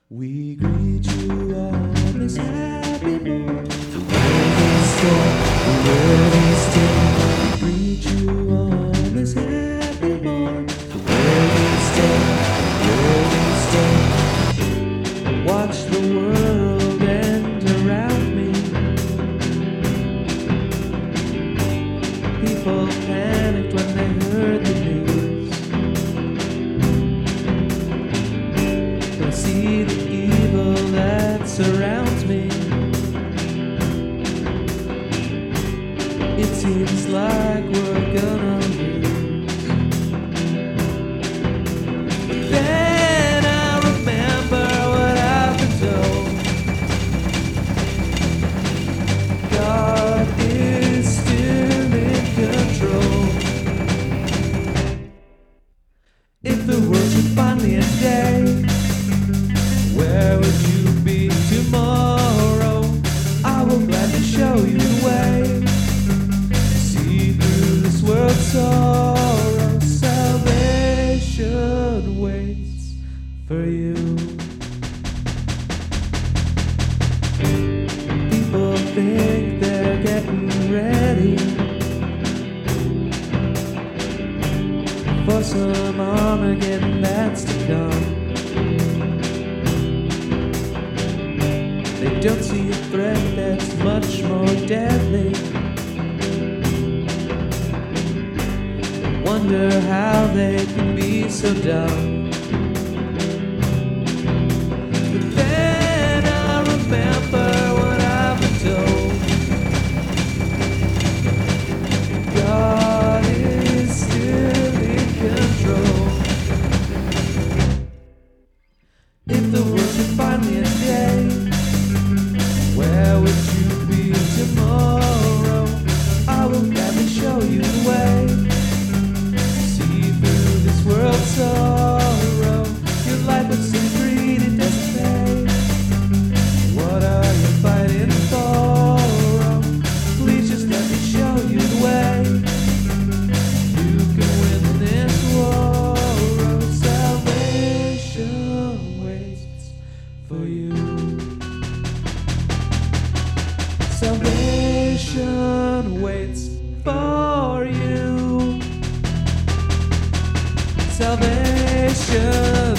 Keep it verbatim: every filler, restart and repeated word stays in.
We greet you on this happy morn. The world is still, the world is still. We greet you on this happy morn. The world is still, the world is still. Watch the world end around me. People panicked when they heard the news. But I see the evil that surrounds me. It seems like we're gonna lose. But then I remember what I've been told. God is still in control. If the world should finally end day, where would you be tomorrow? I will gladly show you the way. See through this world's sorrow, salvation waits for you. People think they're getting ready for some Armageddon that's to come. They don't see a threat that's much more deadly. They wonder how they can be so dumb. But then I remember what I've been told. God is still in control. If the world should finally end day, where would you be tomorrow? I will gladly show you the way. See through this world's sorrow. Your life would seem greedy, doesn't pay. What are you fighting for? Please just let me show you the way. You can win this war. Salvation waits for you. Salvation waits for you. Salvation